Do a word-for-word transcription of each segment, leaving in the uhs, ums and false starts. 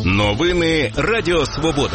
Новини Радіо Свобода.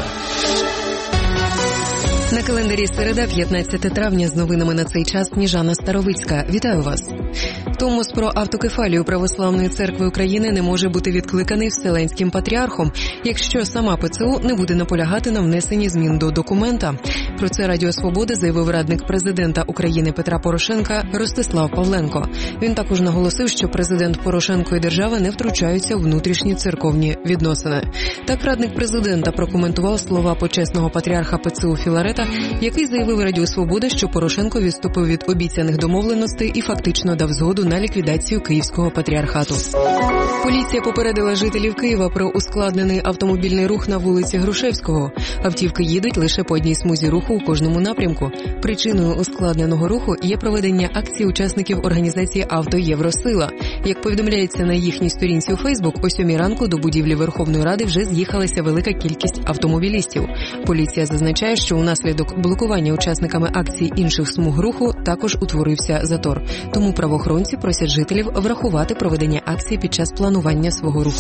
На календарі середа, п'ятнадцяте травня, з новинами на цей час Сніжана Старовицька. Вітаю вас. Томос про автокефалію Православної церкви України не може бути відкликаний Вселенським патріархом, якщо сама ПЦУ не буде наполягати на внесенні змін до документа. Про це Радіо Свобода заявив радник президента України Петра Порошенка Ростислав Павленко. Він також наголосив, що президент Порошенко і держава не втручаються в внутрішні церковні відносини. Так радник президента прокоментував слова почесного патріарха ПЦУ Філарета, який заявив Радіо Свобода, що Порошенко відступив від обіцяних домовленостей і фактично дав згоду на ліквідацію Київського патріархату. Поліція попередила жителів Києва про ускладнений автомобільний рух на вулиці Грушевського. Автівки їдуть лише по одній смузі руху у кожному напрямку. Причиною ускладненого руху є проведення акції учасників організації «Авто Євросила». Як повідомляється на їхній сторінці у Фейсбук, о сьомій ранку до будівлі Верховної Ради вже з'їхалася велика кількість автомобілістів. Поліція зазначає, що унаслідок блокування учасниками акції інших смуг руху також утворився затор. Тому правоохоронці просять жителів врахувати проведення акції під час планування свого руху.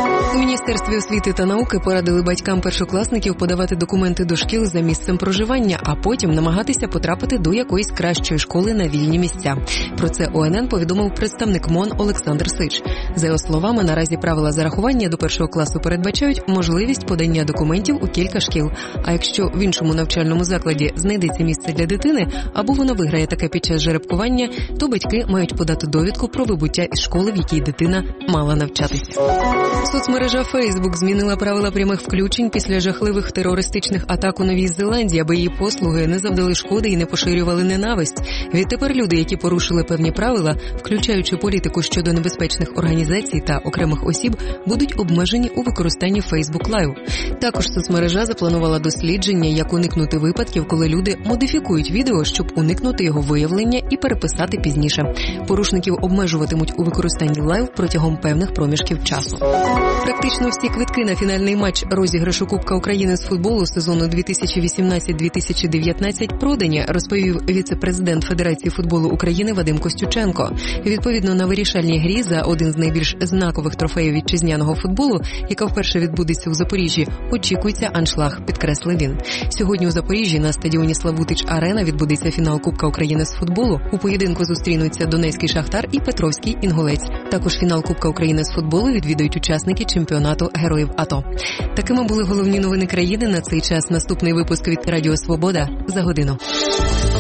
У Міністерстві освіти та науки порадили батькам першокласників подавати документи до шкіл за місцем проживання, а потім намагатися потрапити до якоїсь кращої школи на вільні місця. Про це О Ен Ен повідомив представник МОН Олександр Сич. За його словами, наразі правила зарахування до першого класу передбачають можливість подання документів у кілька шкіл. А якщо в іншому навчальному закладі знайдеться місце для дитини, або вона виграє таке під час жеребкування, то батьки мають подати довідку про вибуття із школи, в якій дитина мала навчатися. Соцмережа Фейсбук змінила правила прямих включень після жахливих терористичних атак у Новій Зеландії, аби її послуги не завдали шкоди і не поширювали ненависть. Відтепер люди, які порушили певні правила, включаючи політику щодо небезпечних організацій та окремих осіб, будуть обмежені у використанні Facebook Live. Також соцмережа запланувала дослідження, як уникнути випадків, коли люди модифікують відео, щоб уникнути його виявлення і переписати пізніше. Порушників обмежуватимуть у використанні лайв протягом певних проміжків часу. Практично всі квитки на фінальний матч розіграшу Кубка України з футболу сезону дві тисячі вісімнадцять - дві тисячі дев'ятнадцять продані, розповів віце-президент Федерації футболу України Вадим Костюченко. Відповідно, на вирішальній грі за один з найбільш знакових трофеїв вітчизняного футболу, яка вперше відбудеться у Запоріжжі, очікується аншлаг, підкреслив він. Сьогодні у Запоріжжі на стадіоні Славутич-Арена відбудеться фінал Кубка України з футболу. У поєдинку зустрінуться Донецький Шахтар і Петровський Інгулець. Також фінал Кубка України з футболу відвідують учасники чемпіонату Героїв АТО. Такими були головні новини країни на цей час. Наступний випуск від Радіо Свобода за годину.